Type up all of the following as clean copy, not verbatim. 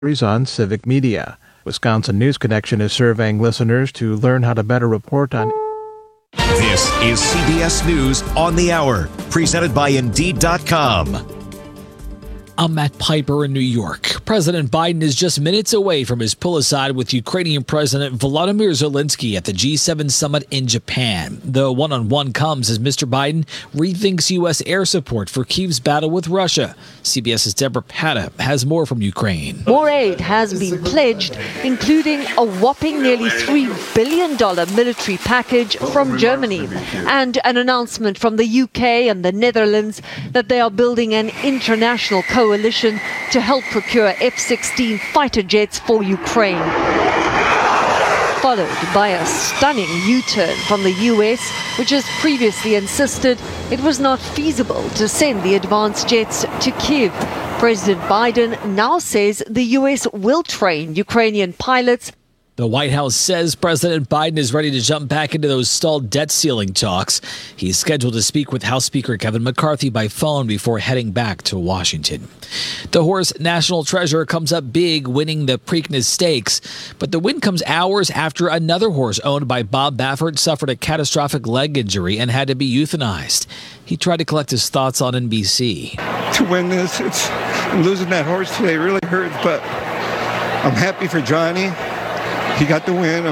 on Civic Media. Wisconsin News Connection is surveying listeners to learn how to better report on. This is CBS News on the Hour, presented by Indeed.com. I'm Matt Piper in New York. President Biden is just minutes away from his pull-aside with Ukrainian President Volodymyr Zelensky at the G7 summit in Japan. The one-on-one comes as Mr. Biden rethinks U.S. air support for Kyiv's battle with Russia. CBS's Deborah Patta has more from Ukraine. More aid has been pledged, including a whopping nearly $3 billion military package from Germany and an announcement from the UK and the Netherlands that they are building an international coalition to help procure F-16 fighter jets for Ukraine. Followed by a stunning U-turn from the US, which has previously insisted it was not feasible to send the advanced jets to Kyiv. President Biden now says the US will train Ukrainian pilots. The White House says President Biden is ready to jump back into those stalled debt ceiling talks. He's scheduled to speak with House Speaker Kevin McCarthy by phone before heading back to Washington. The horse National Treasure comes up big, winning the Preakness Stakes. But the win comes hours after another horse owned by Bob Baffert suffered a catastrophic leg injury and had to be euthanized. He tried to collect his thoughts on NBC. To win this, losing that horse today really hurts, but I'm happy for Johnny. He got the win.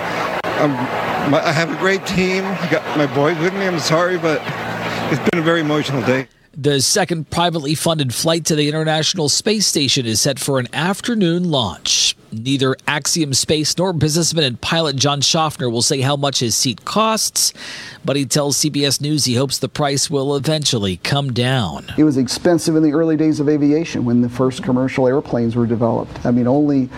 I have a great team. I got my boys with me. I'm sorry, but it's been a very emotional day. The second privately funded flight to the International Space Station is set for an afternoon launch. Neither Axiom Space nor businessman and pilot John Schaffner will say how much his seat costs, but he tells CBS News he hopes the price will eventually come down. It was expensive in the early days of aviation when the first commercial airplanes were developed. I mean,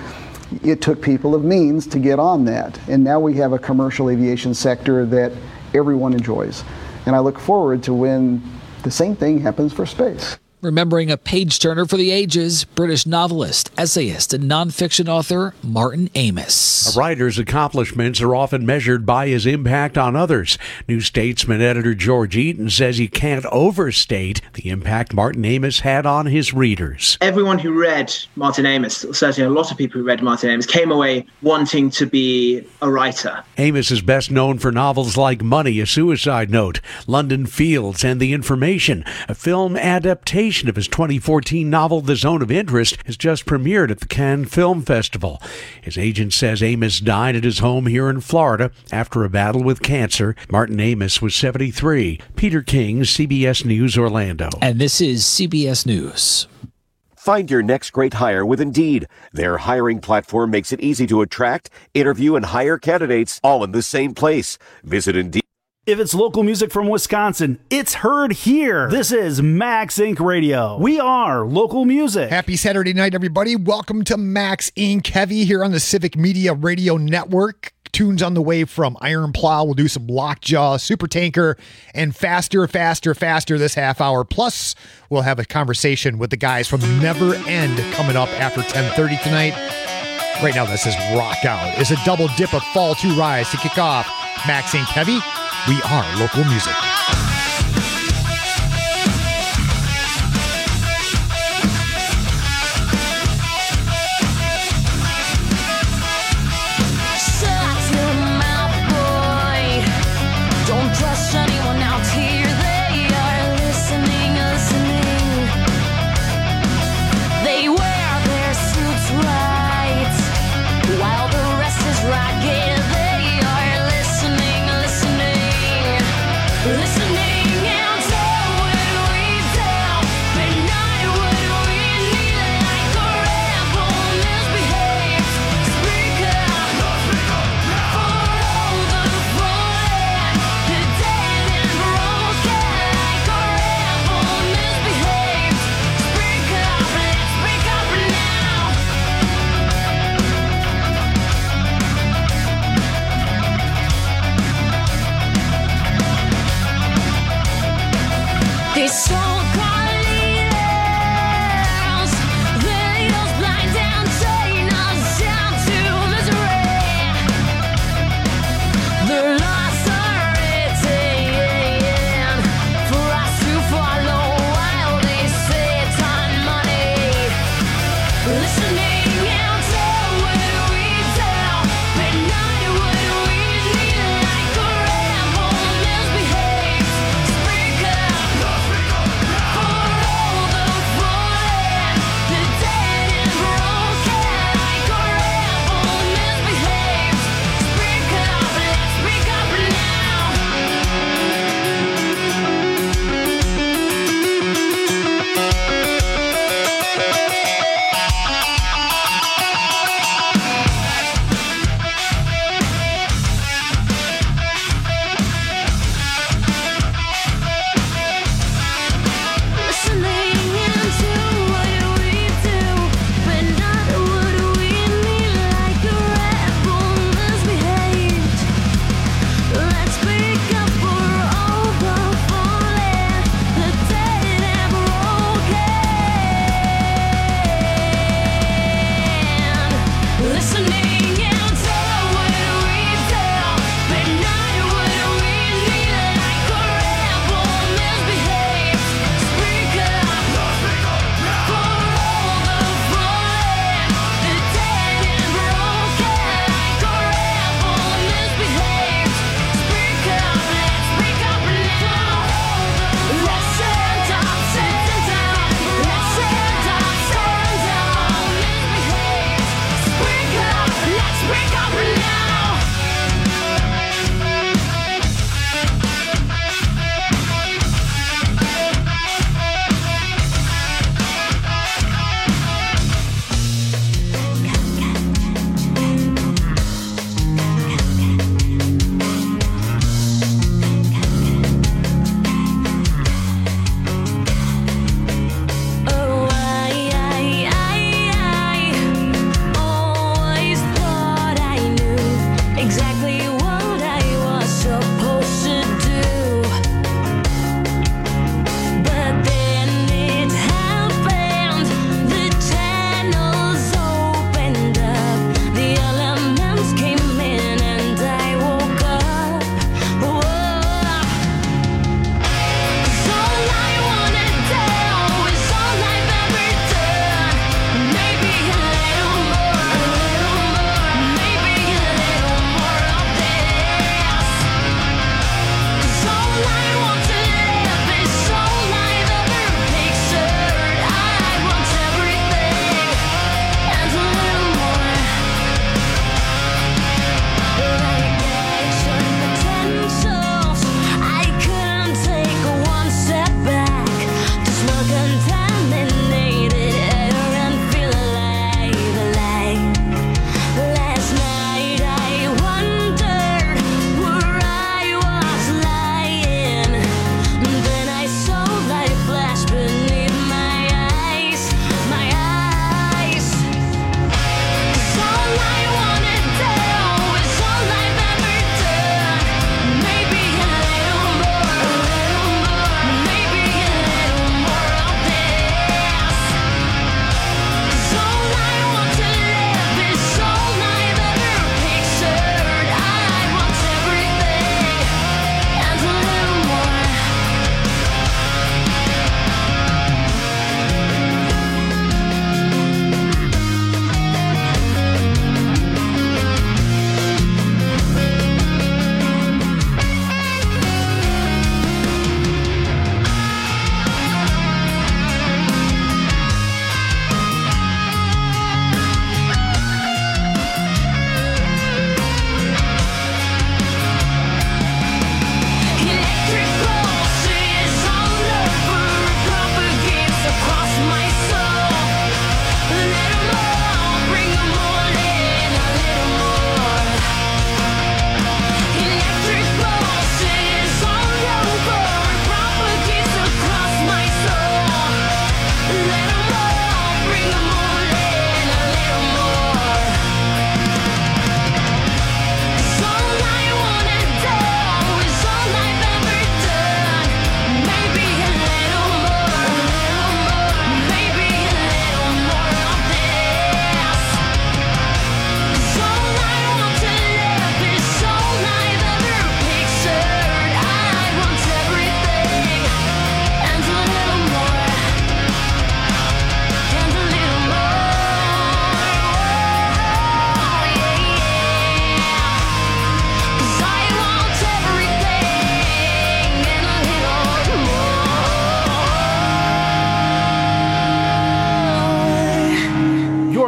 it took people of means to get on that. And now we have a commercial aviation sector that everyone enjoys. And I look forward to when the same thing happens for space. Remembering a page-turner for the ages, British novelist, essayist, and nonfiction author Martin Amis. A writer's accomplishments are often measured by his impact on others. New Statesman editor George Eaton says you can't overstate the impact Martin Amis had on his readers. Everyone who read Martin Amis, certainly a lot of people who read Martin Amis, came away wanting to be a writer. Amis is best known for novels like Money, A Suicide Note, London Fields, and The Information. A film adaptation of his 2014 novel The Zone of Interest has just premiered at the Cannes Film Festival. His agent says Amis died at his home here in Florida after a battle with cancer. Martin Amis was 73. Peter King, CBS News, Orlando. And this is CBS News. Find your next great hire with Indeed. Their hiring platform makes it easy to attract, interview, and hire candidates all in the same place. Visit Indeed. If it's local music from Wisconsin, it's heard here. This is Max Inc. Radio. We are local music. Happy Saturday night, everybody. Welcome to Max Inc. Heavy here on the Civic Media Radio Network. Tunes on the way from Iron Plow. We'll do some Lockjaw, Super Tanker, and Faster, Faster, Faster this half hour. Plus, we'll have a conversation with the guys from Never End coming up after 10:30 tonight. Right now, this is Rock Out. It's a double dip of Fall to Rise to kick off Max Inc. Heavy. We are local music. Listen.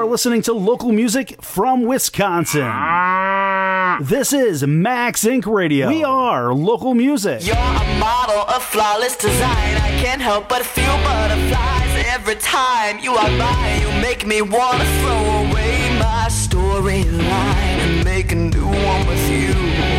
listening to local music from Wisconsin. This is Max Inc. Radio. We are local music. You're a model of flawless design. I can't help but feel butterflies every time you are by. You make me want to throw away my storyline and make a new one with you.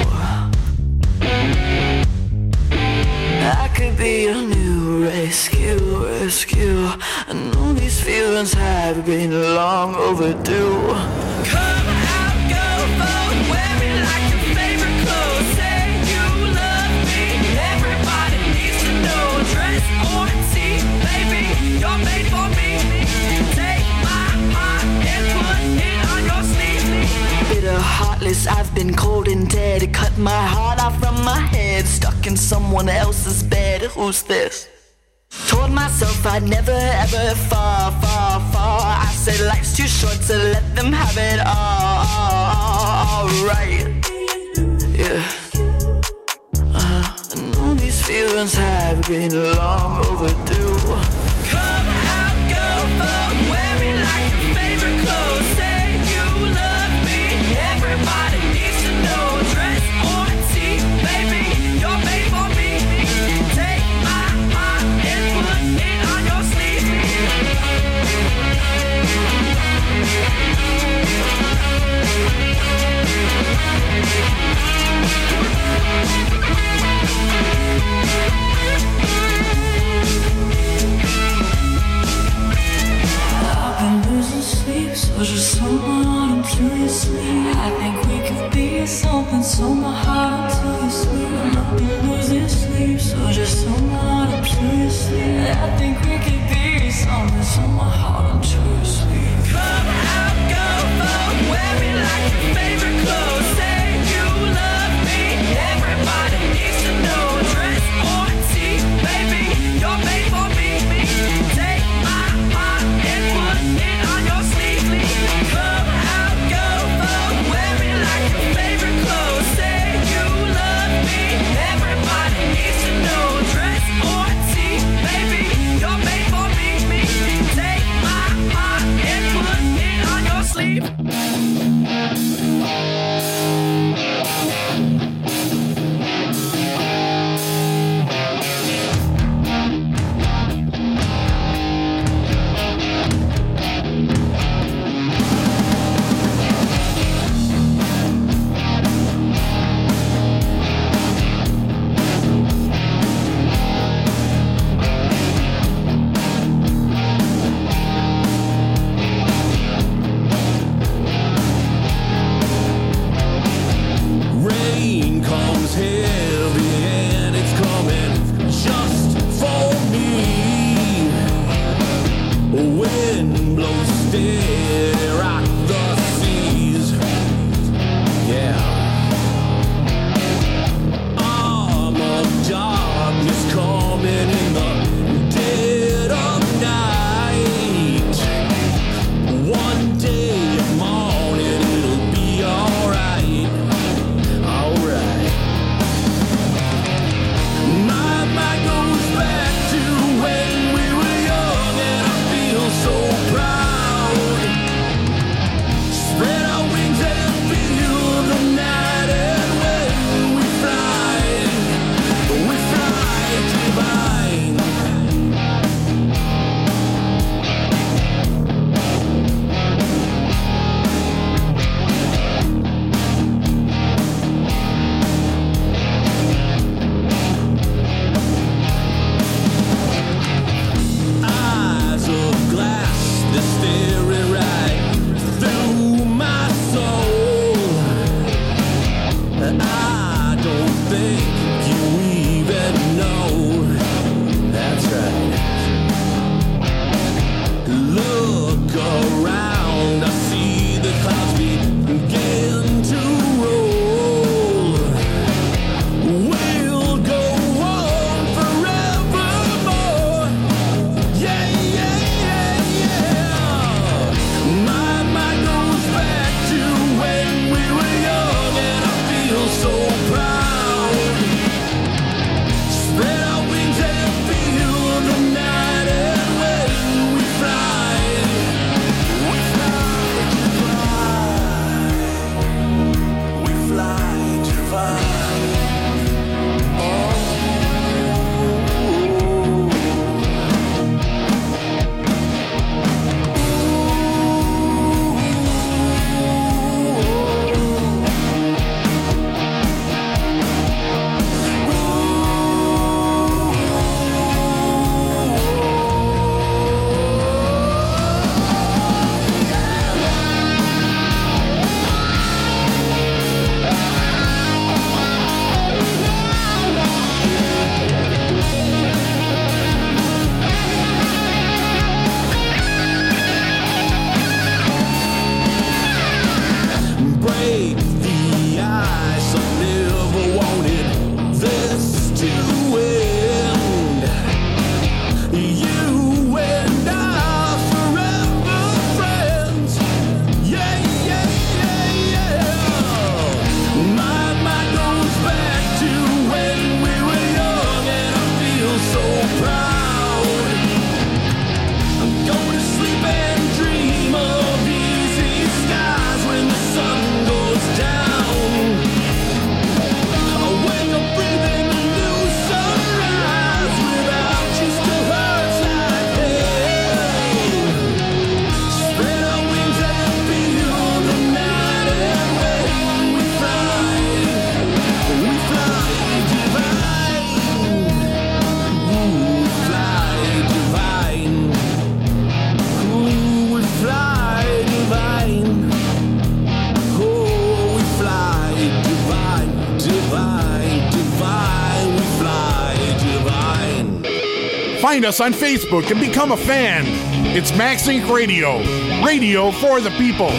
I could be a new rescue. I know these feelings have been long overdue. Come out, go vote, wear me like your favorite clothes. Say you love me, everybody needs to know. Dress or tea, baby, you're made for me. Take my heart and put it on your sleeve. Bitter, heartless, I've been cold and dead. Cut my heart off from my head, stuck in someone else's bed. Who's this? Told myself I'd never ever fall. I said life's too short to let them have it all right. Yeah. I know these feelings have been long overdue. Come out, go vote, wear me like your favorite clothes. Say you love me, everybody needs to know. Dress or tea, baby, you're made for me. Take my heart and put it on your sleeve. I've been losing sleep, so just someone until you sleep. I think we could be something, so my heart until you sleep. I've been losing sleep, so just someone until you sleep. I think we could be something, so my heart until you sleep. Come out, go vote, wear me like your favorite clothes. Say you love me, everybody needs to know. Dress or tea, baby, you're made for me. Take my heart and put it on your sleeve. Come out, go vote, wear me like your favorite clothes. Say you love me, everybody needs to know. Dress or tea, baby, you're made for me. Take my heart and put it on your sleeve. Find us on Facebook and become a fan. It's Max Inc. Radio. Radio for the people.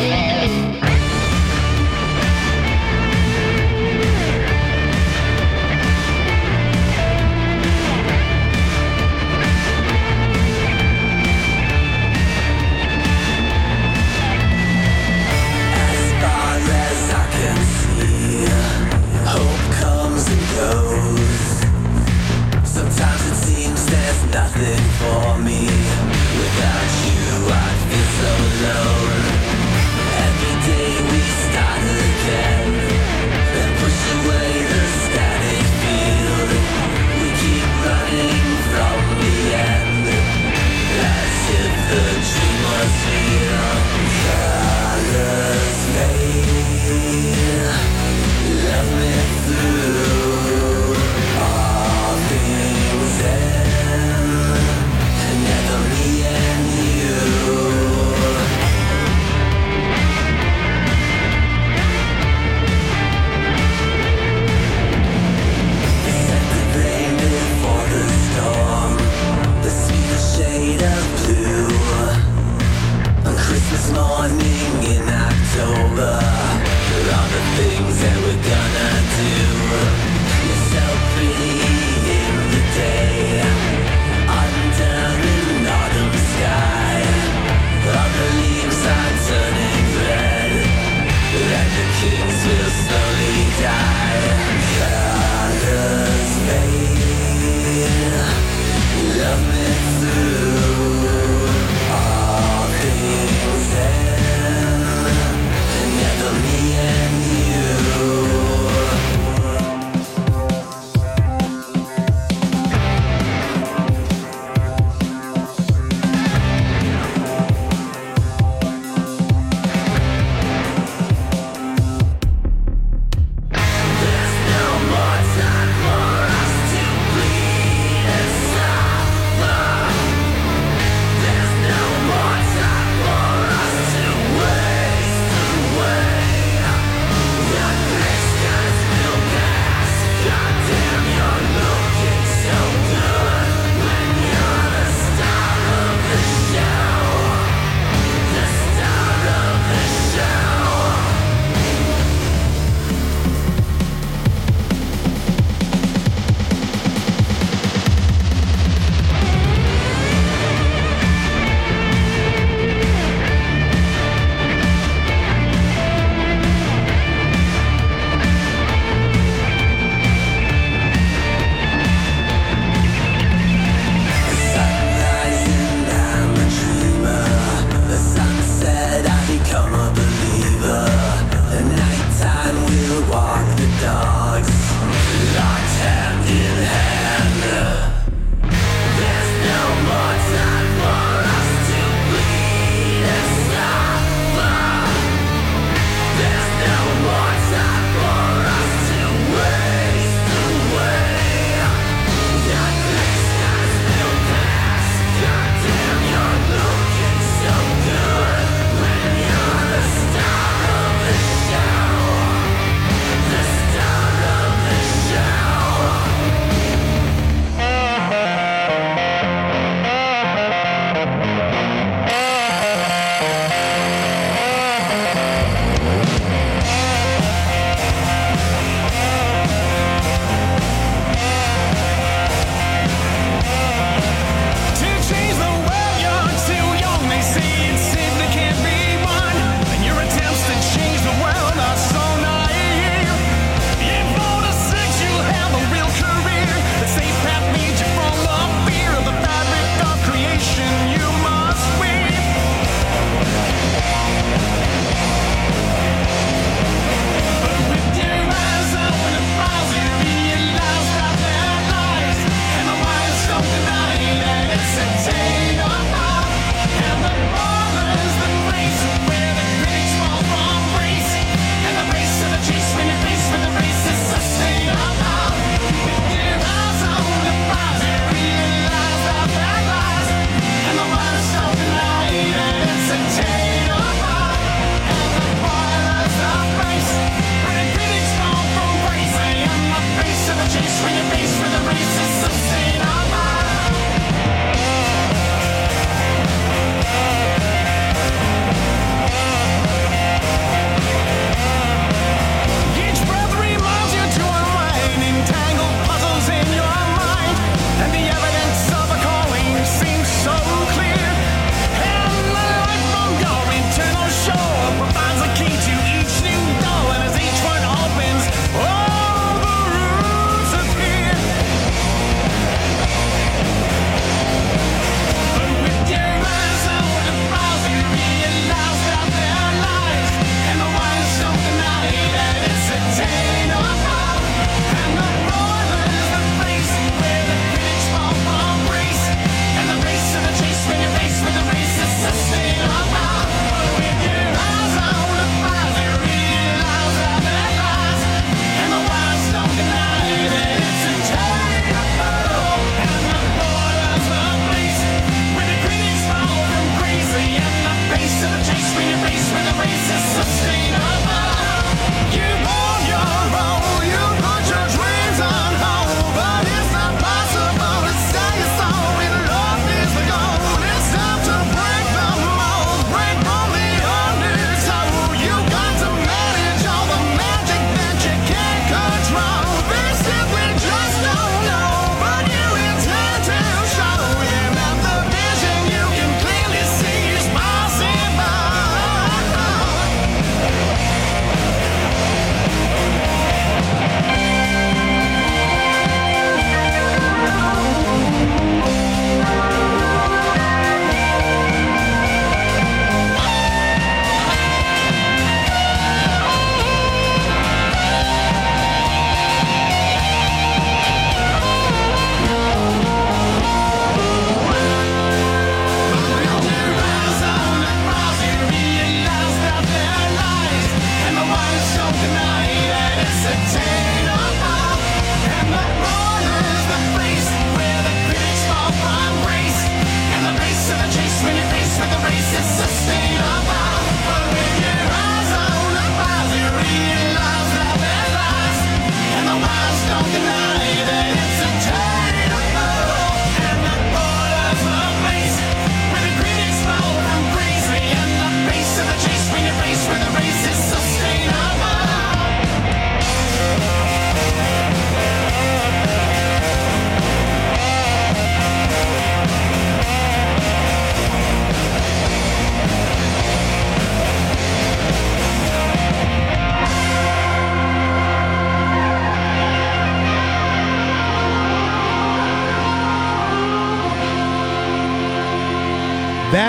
Nothing for me. Without you, I'd feel so alone. Every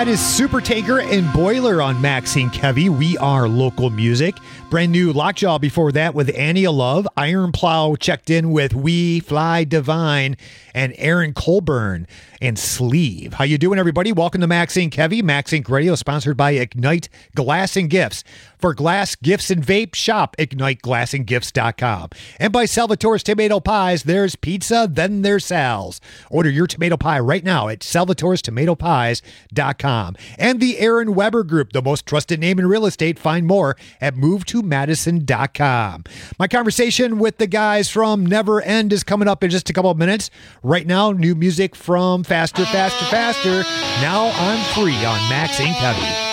That is Supertanker and Boiler on Maxine Kevy. We are local music. Brand new Lockjaw before that with Annie Love. Iron Plow checked in with We Fly Divine and Aaron Colburn and Sleeve. How you doing, everybody? Welcome to Maxine Kevy. Max Inc. Radio, sponsored by Ignite Glass and Gifts. For glass, gifts, and vape, shop IgniteGlassandGifts.com. And by Salvatore's Tomato Pies. There's pizza, then there's Sal's. Order your tomato pie right now at Salvatore'sTomatoPies.com. And the Aaron Weber Group, the most trusted name in real estate. Find more at MoveToMadison.com. My conversation with the guys from Never End is coming up in just a couple of minutes. Right now, new music from Faster, Faster, Faster. Now I'm Free on Max Inc. Heavy.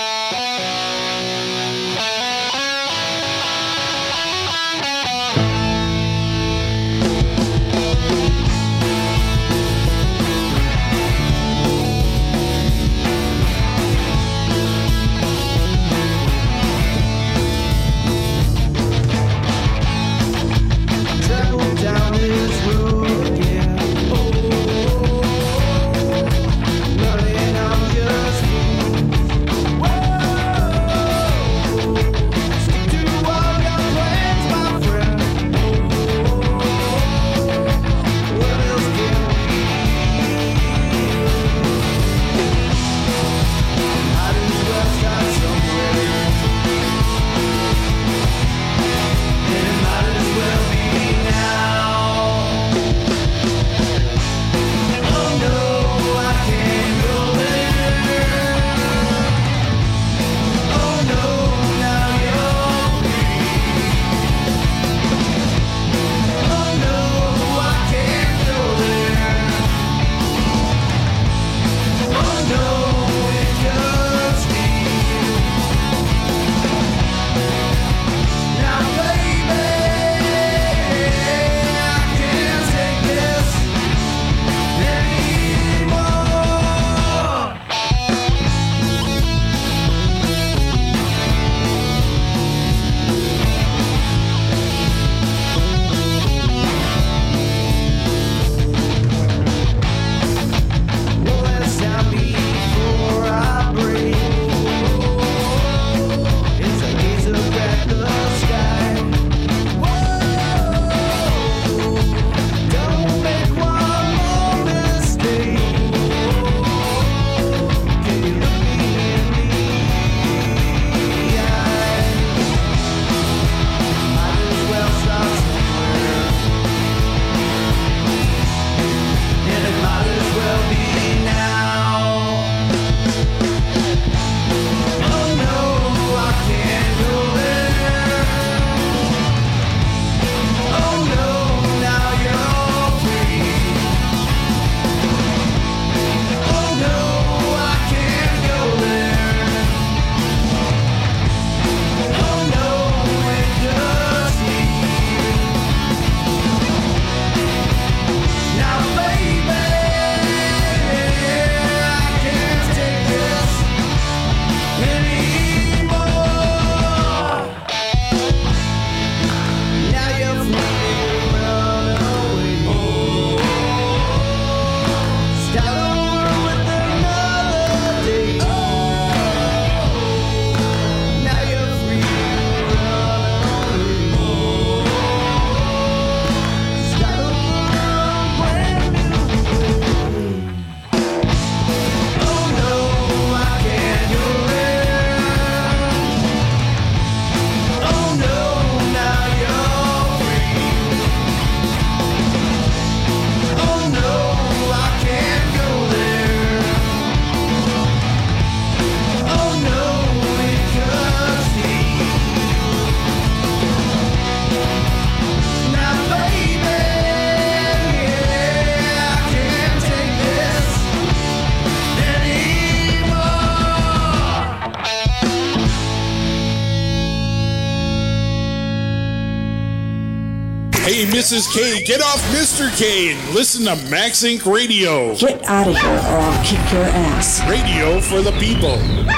Hey, Mrs. K, get off Mr. K and listen to Max Inc. Radio. Get out of here or I'll kick your ass. Radio for the people.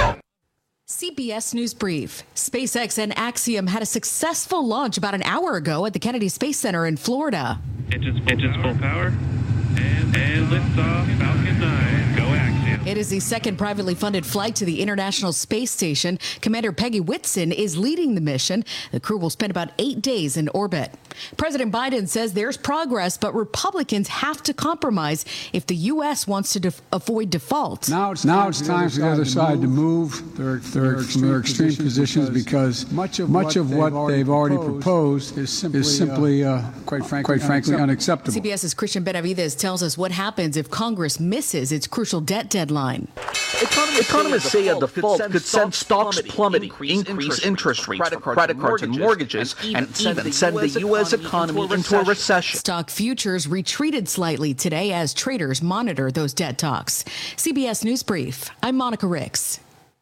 CBS News Brief. SpaceX and Axiom had a successful launch about an hour ago at the Kennedy Space Center in Florida. Engines full power. And liftoff, Falcon 9. Go Axiom. It is the second privately funded flight to the International Space Station. Commander Peggy Whitson is leading the mission. The crew will spend about 8 days in orbit. President Biden says there's progress, but Republicans have to compromise if the U.S. wants to avoid default. Now it's time for the other side to move from their extreme positions because much of what they've already proposed is simply quite frankly, unacceptable. CBS's Christian Benavidez tells us what happens if Congress misses its crucial debt deadline. Economists say a default could send stocks plummeting, increase interest rates for credit cards and mortgages, and even send the U.S. economy into a recession. Stock futures retreated slightly today as traders monitor those debt talks. CBS News Brief. I'm Monica Ricks.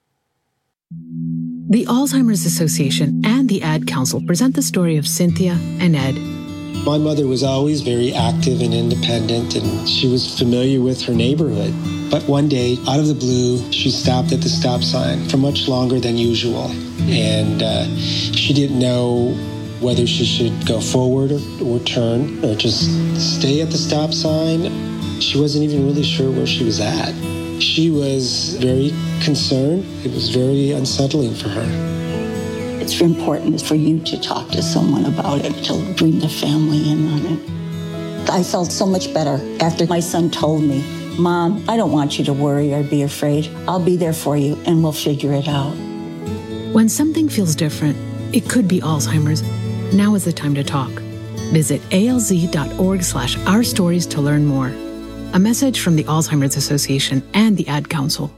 The Alzheimer's Association and the Ad Council present the story of Cynthia and Ed. My mother was always very active and independent, and she was familiar with her neighborhood. But one day, out of the blue, she stopped at the stop sign for much longer than usual. And she didn't know whether she should go forward or turn or just stay at the stop sign. She wasn't even really sure where she was at. She was very concerned. It was very unsettling for her. It's important for you to talk to someone about it, to bring the family in on it. I felt so much better after my son told me, Mom, I don't want you to worry or be afraid. I'll be there for you and we'll figure it out. When something feels different, it could be Alzheimer's. Now is the time to talk. Visit alz.org/ourstories to learn more. A message from the Alzheimer's Association and the Ad Council.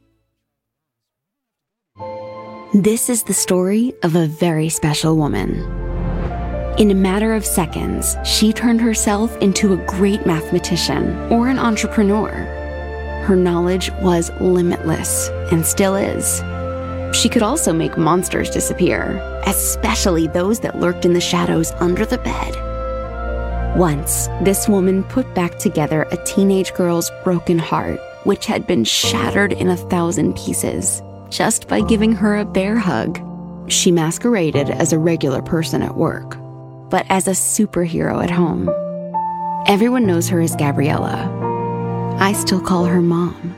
This is the story of a very special woman. In a matter of seconds, she turned herself into a great mathematician or an entrepreneur. Her knowledge was limitless and still is. She could also make monsters disappear, especially those that lurked in the shadows under the bed. Once, this woman put back together a teenage girl's broken heart, which had been shattered in 1,000 pieces, just by giving her a bear hug. She masqueraded as a regular person at work, but as a superhero at home. Everyone knows her as Gabriella. I still call her Mom.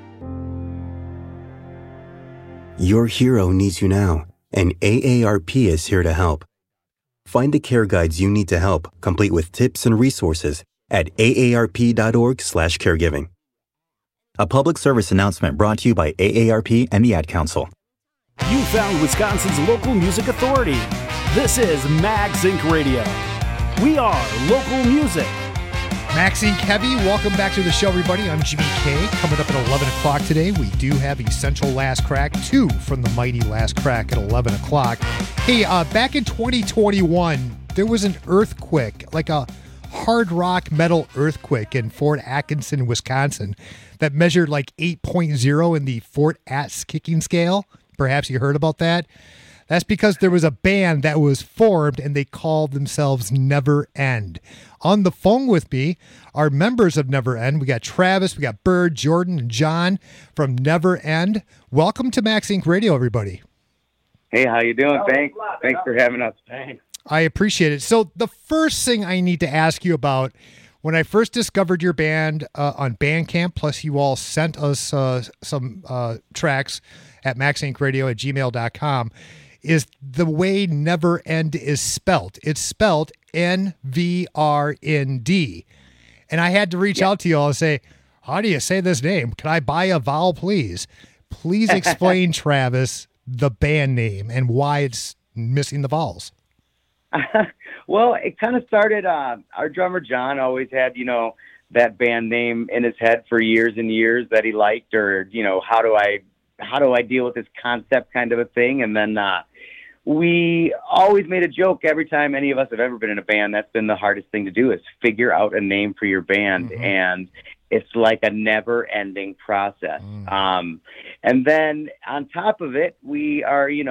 Your hero needs you now, and AARP is here to help. Find the care guides you need to help, complete with tips and resources at aarp.org/caregiving. A public service announcement brought to you by AARP and the Ad Council. You found Wisconsin's local music authority. This is Max Inc. Radio. We are local music. Max Inc. Heavy, welcome back to the show, everybody. I'm Jimmy K. Coming up at 11 o'clock today, we do have Essential Last Crack 2 from the mighty Last Crack at 11 o'clock. Hey, back in 2021, there was an earthquake, like a hard rock metal earthquake in Fort Atkinson, Wisconsin, that measured like 8.0 in the Fort Atz kicking scale. Perhaps you heard about that. That's because there was a band that was formed and they called themselves Never End. On the phone with me are members of Never End. We got Travis, we got Bird, Jordan, and John from Never End. Welcome to Max Inc. Radio, everybody. Hey, how you doing? Thanks for having us. Thanks. I appreciate it. So the first thing I need to ask you about, when I first discovered your band on Bandcamp, plus you all sent us some tracks at maxincradio@gmail.com, is the way Never End is spelt. It's spelled NVRND. And I had to reach out to you all and say, how do you say this name? Can I buy a vowel, please? Please explain, Travis, the band name and why it's missing the vowels. Well, it kind of started, our drummer John always had, that band name in his head for years and years that he liked, or, how do I deal with this concept kind of a thing. And then we always made a joke every time any of us have ever been in a band. That's been the hardest thing to do, is figure out a name for your band. Mm-hmm. And it's like a never ending process. And then on top of it, we are, you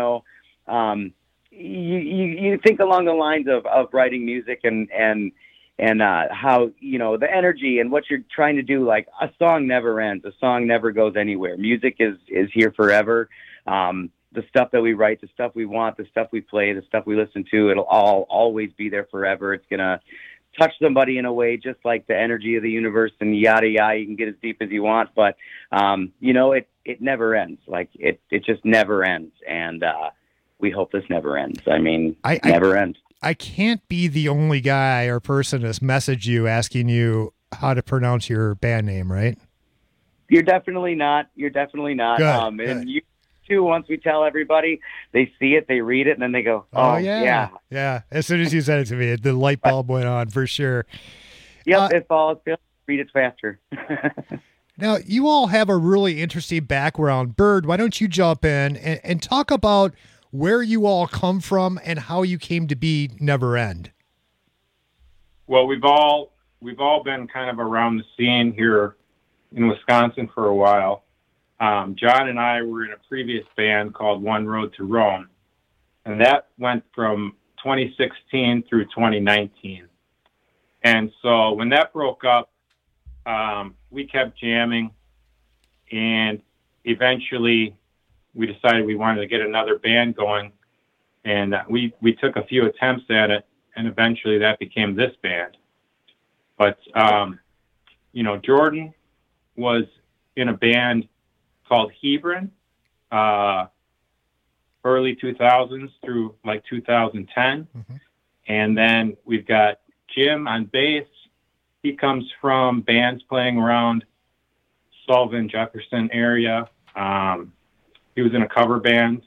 think along the lines of writing music and how, the energy and what you're trying to do. Like, a song never ends. A song never goes anywhere. Music is here forever. The stuff that we write, the stuff we want, the stuff we play, the stuff we listen to, it'll all always be there forever. It's going to touch somebody in a way, just like the energy of the universe and yada yada. You can get as deep as you want, but it never ends. Like it just never ends, and we hope this never ends. I mean, never ends. I can't be the only guy or person that's messaged you asking you how to pronounce your band name, right? You're definitely not. Good. And you too. Once we tell everybody, they see it, they read it, and then they go, "Oh yeah." As soon as you said it to me, the light bulb went on for sure. Yep, it falls. Read it faster. Now, you all have a really interesting background. Bird, why don't you jump in and talk about where you all come from and how you came to be Never End? Well, we've all been kind of around the scene here in Wisconsin for a while. John and I were in a previous band called One Road to Rome, and that went from 2016 through 2019. And so when that broke up, we kept jamming, and eventually we decided we wanted to get another band going, and we took a few attempts at it, and eventually that became this band. But, Jordan was in a band called Hebron, early 2000s through like 2010. Mm-hmm. And then we've got Jim on bass. He comes from bands playing around Sullivan, Jefferson area. He was in a cover band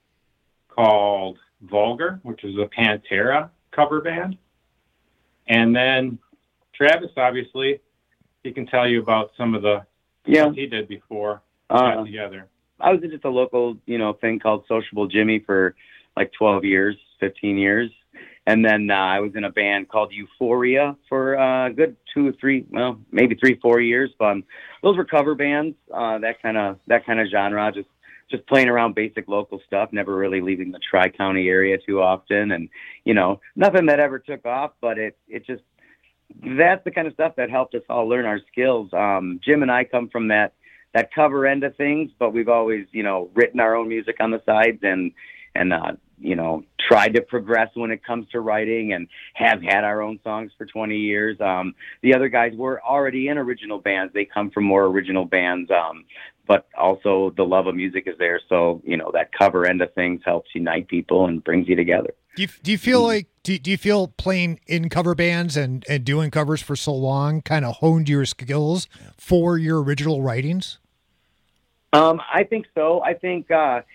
called Vulgar, which is a Pantera cover band. And then Travis, obviously, he can tell you about some of the stuff he did before we got together. I was in just a local, thing called Sociable Jimmy for like 12 years, 15 years. And then I was in a band called Euphoria for a good 2 or 3, well, maybe 3, 4 years. But those were cover bands, that kind of genre, just playing around basic local stuff, never really leaving the Tri-County area too often. And, nothing that ever took off, but it just, that's the kind of stuff that helped us all learn our skills. Jim and I come from that cover end of things, but we've always, written our own music on the sides and tried to progress when it comes to writing, and have had our own songs for 20 years. The other guys were already in original bands. They come from more original bands, but also the love of music is there. So, that cover end of things helps unite people and brings you together. Do you feel like, do you feel playing in cover bands and doing covers for so long kind of honed your skills for your original writings? I think so. I think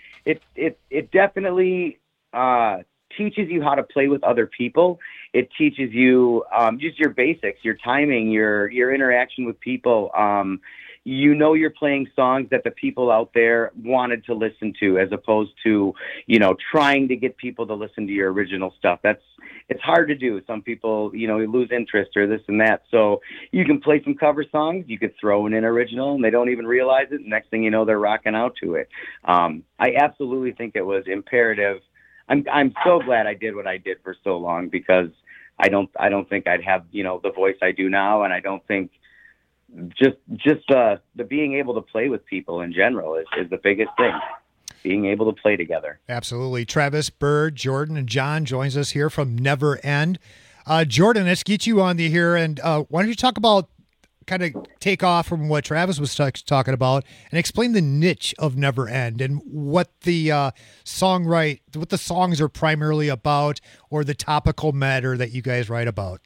it definitely teaches you how to play with other people. It teaches you just your basics, your timing, your interaction with people. You're playing songs that the people out there wanted to listen to, as opposed to, trying to get people to listen to your original stuff. It's hard to do. Some people, lose interest or this and that. So you can play some cover songs, you could throw in an original, and they don't even realize it. Next thing you know, they're rocking out to it. I absolutely think it was imperative. I'm so glad I did what I did for so long, because I don't think I'd have, the voice I do now. And I don't think just the being able to play with people in general is the biggest thing. Being able to play together. Absolutely. Travis, Bird, Jordan, and John joins us here from Never End. Jordan, let's get you on here, and why don't you talk about, kind of take off from what Travis was talking about, and explain the niche of Never End and what the songs are primarily about, or the topical matter that you guys write about.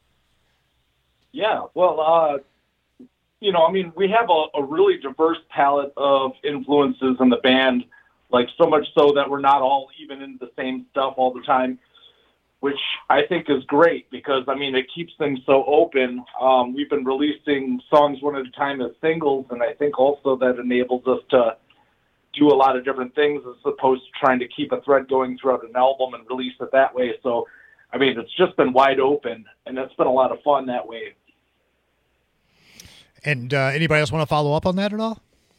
Yeah, well, we have a really diverse palette of influences in the band, like so much so that we're not all even into the same stuff all the time, which I think is great because, it keeps things so open. We've been releasing songs one at a time as singles, and I think also that enables us to do a lot of different things as opposed to trying to keep a thread going throughout an album and release it that way. So, it's just been wide open, and it's been a lot of fun that way. And anybody else want to follow up on that at all?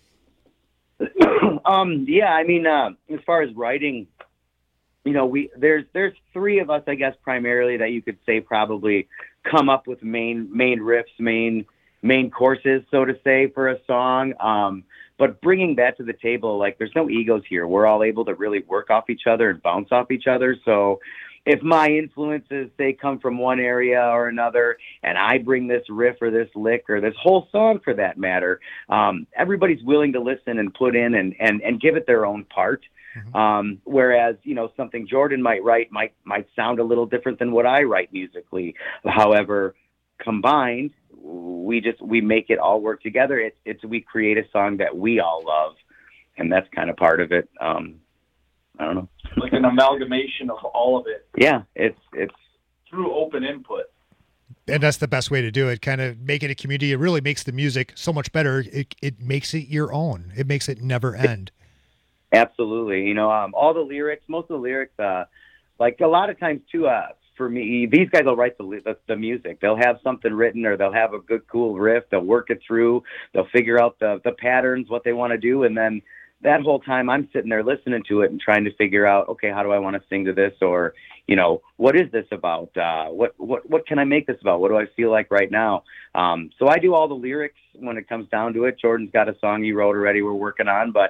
As far as writing, there's 3 of us, I guess, primarily that you could say probably come up with main riffs, main courses, so to say, for a song. But bringing that to the table, like, there's no egos here. We're all able to really work off each other and bounce off each other. So, if my influences, they come from one area or another, and I bring this riff or this lick or this whole song for that matter, everybody's willing to listen and put in and give it their own part. Whereas, something Jordan might write might sound a little different than what I write musically. However, combined, we make it all work together. We create a song that we all love, and that's kind of part of it. I don't know, like an amalgamation of all of it. Yeah, it's through open input. And that's the best way to do it. Kind of make it a community. It really makes the music so much better. It makes it your own. It makes it never end. Absolutely. All the lyrics, most of the lyrics, like a lot of times too, for me, these guys will write the music. They'll have something written, or they'll have a good, cool riff. They'll work it through. They'll figure out the patterns, what they want to do. And then that whole time I'm sitting there listening to it and trying to figure out, okay, how do I want to sing to this? Or, what is this about? What can I make this about? What do I feel like right now? So I do all the lyrics when it comes down to it. Jordan's got a song he wrote already we're working on, but,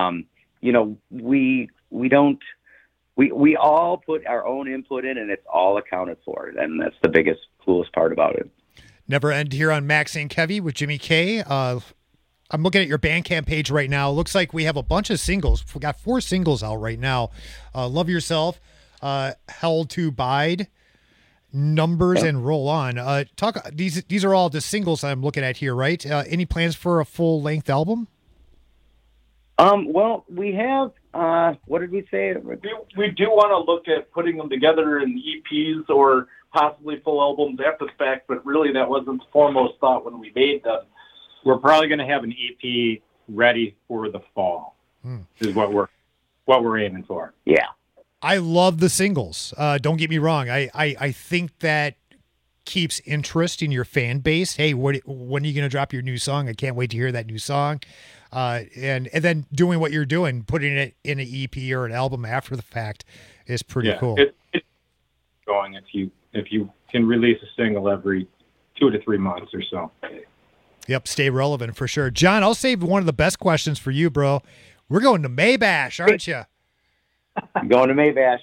we all put our own input in, and it's all accounted for. And that's the biggest, coolest part about it. Never End here on Max and Kevy with Jimmy K. I'm looking at your Bandcamp page right now. Looks like we have a bunch of singles. We got 4 singles out right now. Love Yourself, Held to Bide, Numbers, and Roll On. These are all the singles I'm looking at here, right? Any plans for a full-length album? Well, we have, what did we say? We do want to look at putting them together in EPs or possibly full albums after the fact, but really that wasn't the foremost thought when we made them. We're probably going to have an EP ready for the fall, is what we're aiming for. Yeah. I love the singles. Don't get me wrong. I think that keeps interest in your fan base. Hey, when are you going to drop your new song? I can't wait to hear that new song. And then doing what you're doing, putting it in an EP or an album after the fact is pretty cool. It's going if you can release a single every 2 to 3 months or so. Yep, stay relevant for sure. John, I'll save one of the best questions for you, bro. We're going to Maybash, aren't you? Going to Maybash.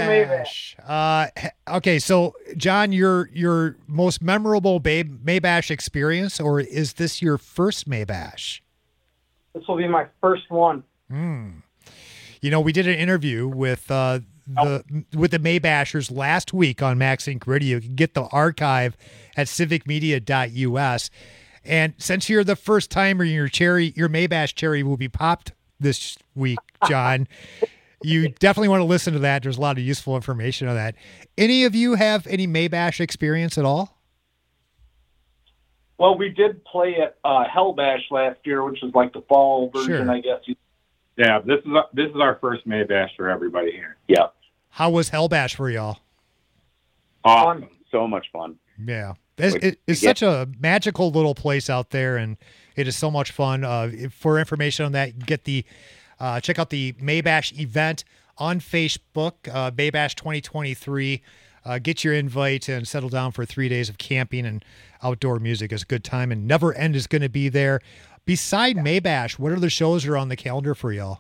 Okay, so John, your most memorable Maybash experience, or is this your first Maybash? This will be my first one. We did an interview with the Maybashers last week on Max Inc. Radio. You can get the archive at civicmedia.us. And since you're the first timer, your Maybash cherry will be popped this week, John. You definitely want to listen to that. There's a lot of useful information on that. Any of you have any Maybash experience at all? Well, we did play at Hellbash last year, which is like the fall version, I guess. Yeah, this is our first Maybash for everybody here. Yeah. How was Hellbash for y'all? Awesome. So much fun. Yeah. It's such a magical little place out there, and it is so much fun. For information on that, check out the Maybash event on Facebook, Maybash 2023. Get your invite and settle down for 3 days of camping and outdoor music. Is a good time, and Never End is going to be there. Beside Maybash, what other shows are on the calendar for y'all?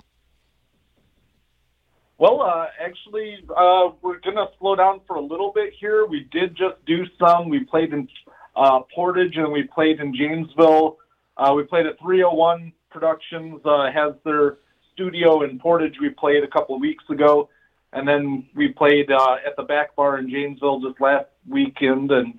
Well, actually, we're going to slow down for a little bit here. We did just do some. We played in Portage, and we played in Janesville. We played at 301 Productions, has their studio in Portage. We played a couple of weeks ago. And then we played at the Back Bar in Janesville just last weekend. And,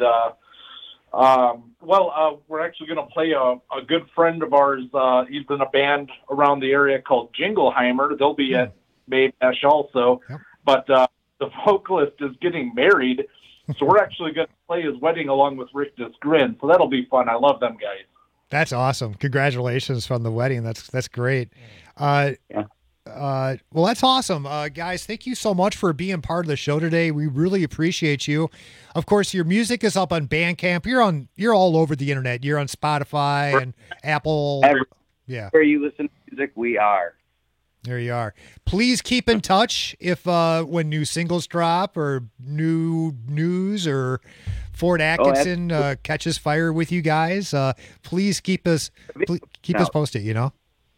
we're actually going to play a good friend of ours. He's in a band around the area called Jingleheimer. They'll be at Maybash also. Yep. But the vocalist is getting married, so we're actually going to play his wedding along with Rick Disgrin. So that'll be fun. I love them guys. That's awesome. Congratulations on the wedding. That's great. Well, that's awesome. Guys, thank you so much for being part of the show today. We really appreciate you. Of course, your music is up on Bandcamp. You're all over the internet. You're on Spotify and Apple. Where you listen to music, we are. There you are. Please keep in touch if when new singles drop or new news or Fort Atkinson catches fire with you guys. Please keep us posted,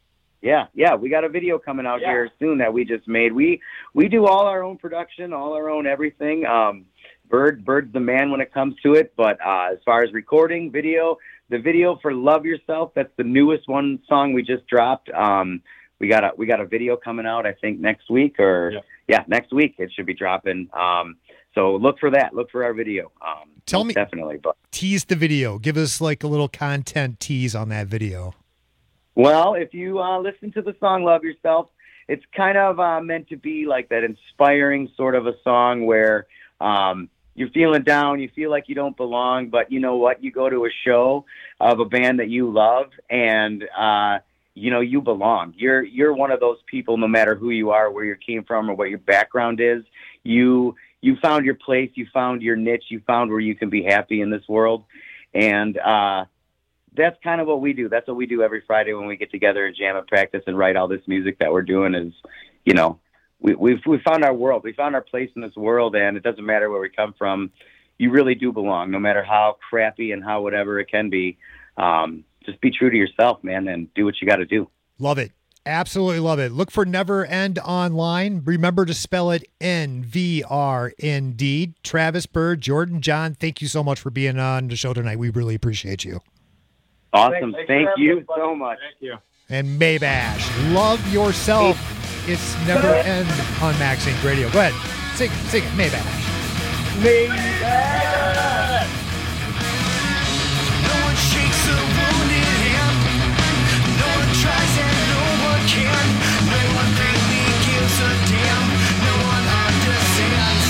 Yeah. We got a video coming out here soon that we just made. We do all our own production, all our own everything. Bird's the man when it comes to it. But as far as recording video, the video for Love Yourself, that's the newest song we just dropped. We got a video coming out, I think next week next week it should be dropping. So look for that. Look for our video. Tell me, definitely. But tease the video. Give us like a little content tease on that video. Well, if you listen to the song Love Yourself, it's kind of meant to be like that inspiring sort of a song where you're feeling down, you feel like you don't belong, but you know what? You go to a show of a band that you love and you belong. You're one of those people, no matter who you are, where you came from or what your background is. You found your place, you found your niche, you found where you can be happy in this world. And that's kind of what we do. That's what we do every Friday when we get together and jam and practice and write all this music that we're doing is, we've found our world. We found our place in this world, and it doesn't matter where we come from. You really do belong, no matter how crappy and how whatever it can be. Just be true to yourself, man, and do what you got to do. Love it. Absolutely love it. Look for Never End online. Remember to spell it NVR indeed. Travis, Bird, Jordan, John, thank you so much for being on the show tonight. We really appreciate you. Awesome. Thank you so much. Thank you. And Maybash, Love Yourself. It's Never End on Max Inc. Radio. Go ahead. Sing it. Maybash. No one shakes a wounded hand. No one tries and no one can. No one really gives a damn. No one understands.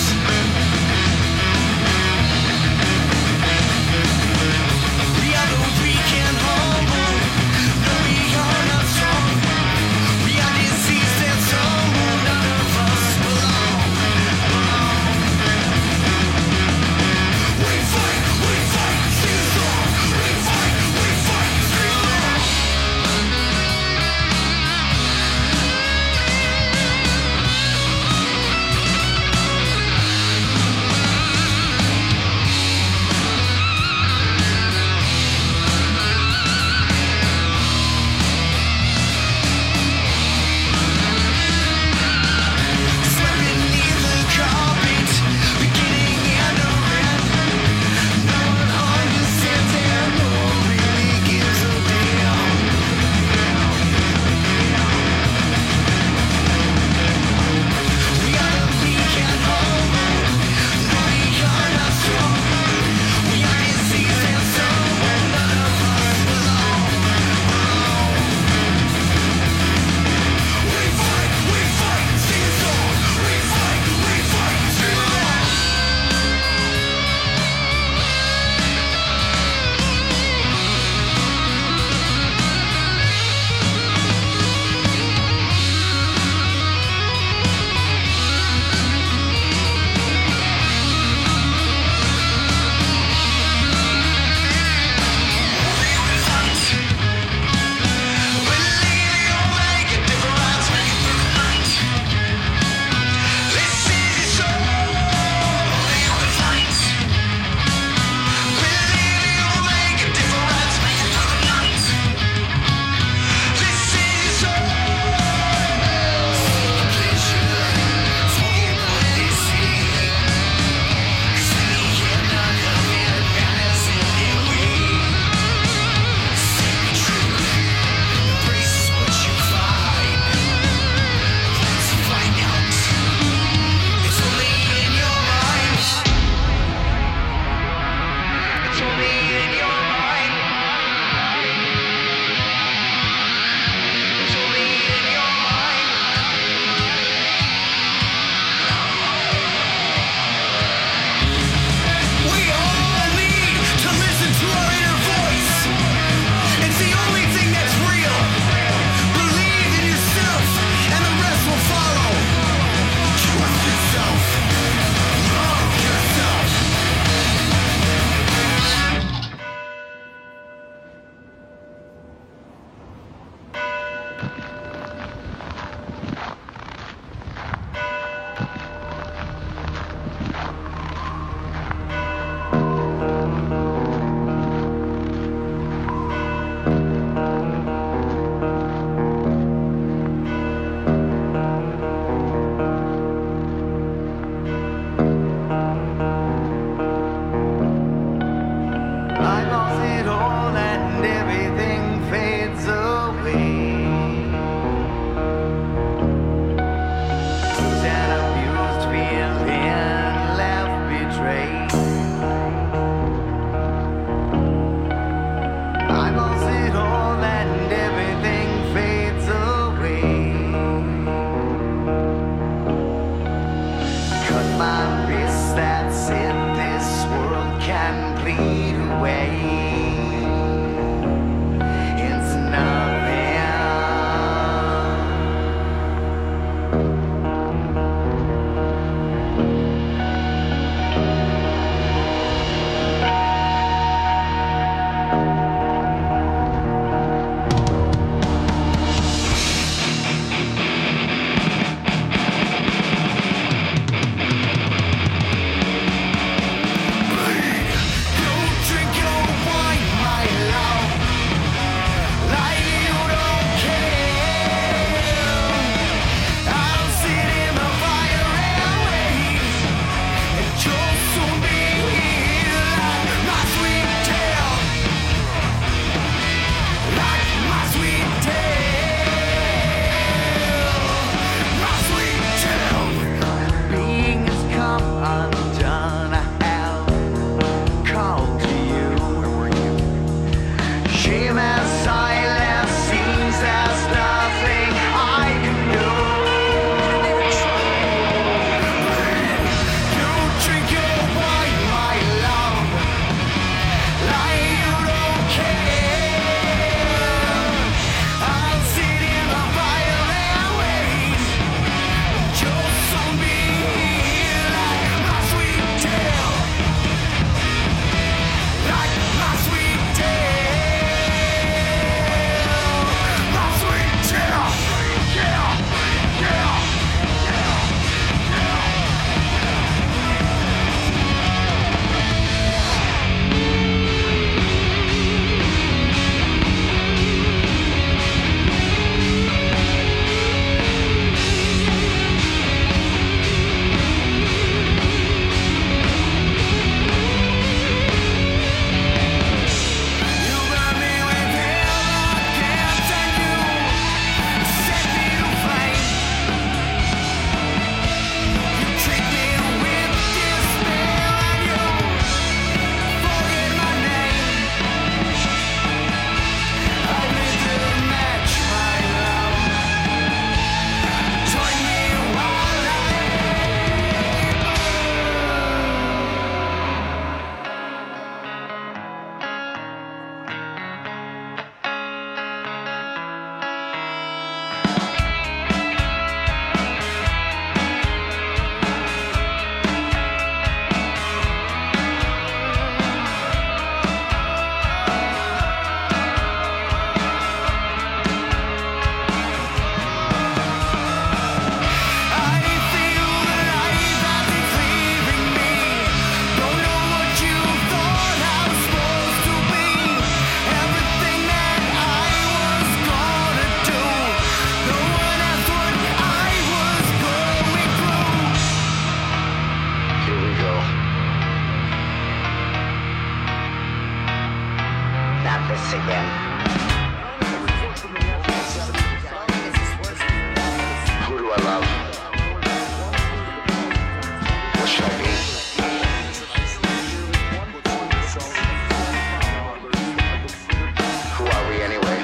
We are the weak and humble. No, we are not strong. We are diseased and stumble. None of us belong. this again. Who do I love? What should I be? Who are we anyway?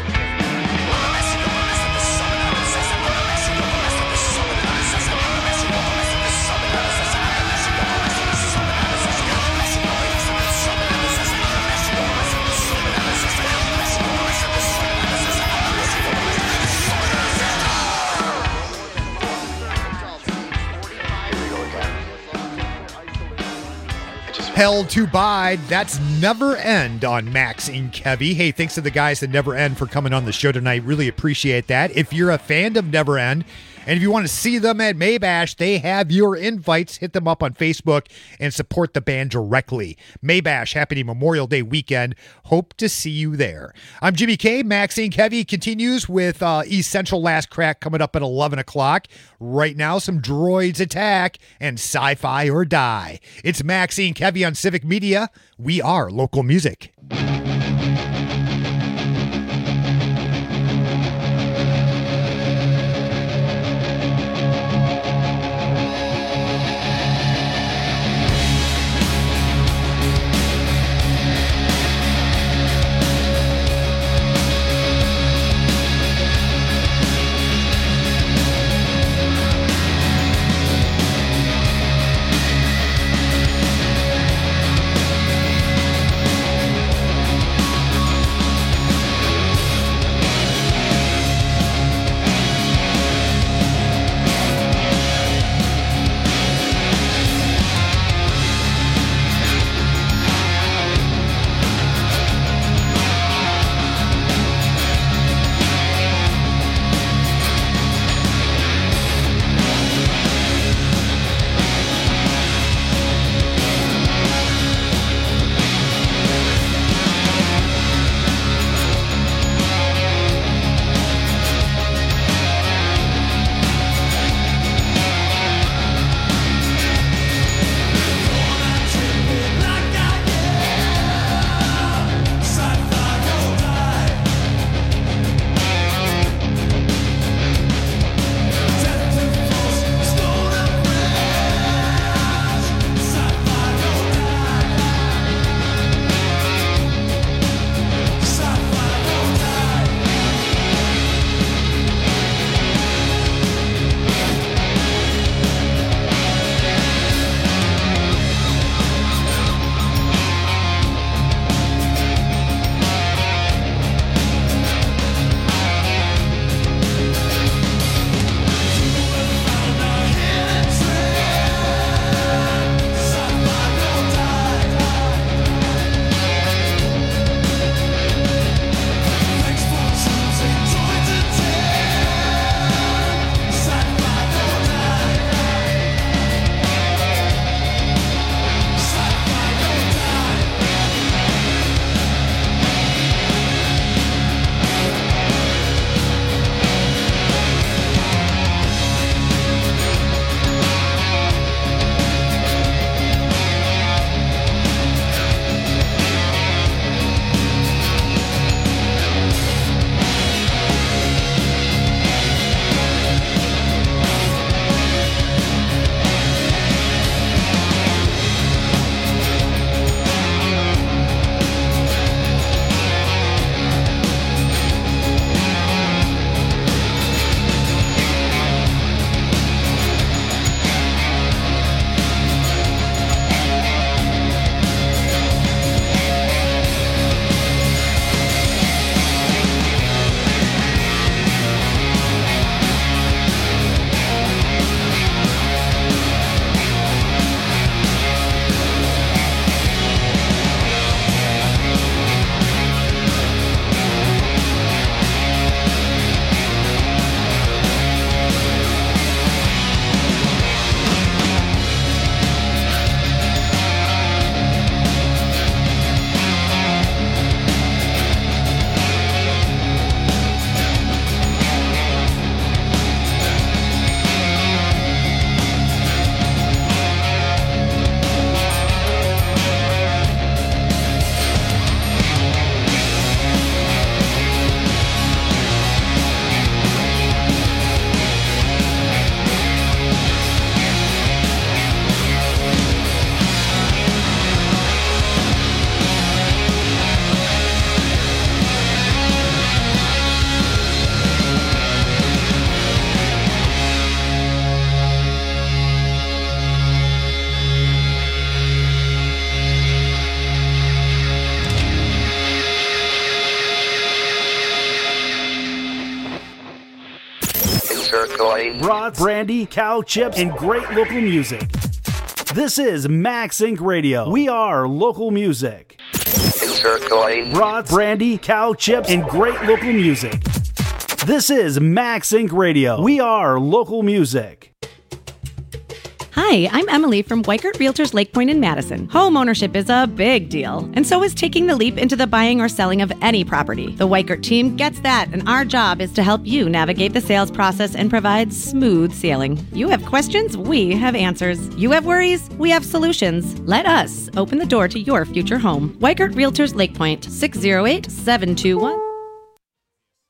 Hell to Bide. That's Never End on Max and Kevy. Hey, thanks to the guys at Never End for coming on the show tonight. Really appreciate that. If you're a fan of Never End, and if you want to see them at Maybash, they have your invites. Hit them up on Facebook and support the band directly. Maybash happening Memorial Day weekend. Hope to see you there. I'm Jimmy K. Max and Kevy continues with East Central Last Crack coming up at 11 o'clock. Right now, some Droids Attack and Sci-Fi or Die. It's Max and Kevy on Civic Media. We are local music. brats, brandy, cow chips, and great local music. This is Max Inc. Radio. We are local music. Insert coin. Brats, brandy, cow chips, and great local music. This is Max Inc. Radio. We are local music. Hi, I'm Emily from Weikert Realtors Lake Point in Madison. Home ownership is a big deal, and so is taking the leap into the buying or selling of any property. The Weikert team gets that, and our job is to help you navigate the sales process and provide smooth sailing. You have questions, we have answers. You have worries, we have solutions. Let us open the door to your future home. Weikert Realtors Lake Point, 608-721.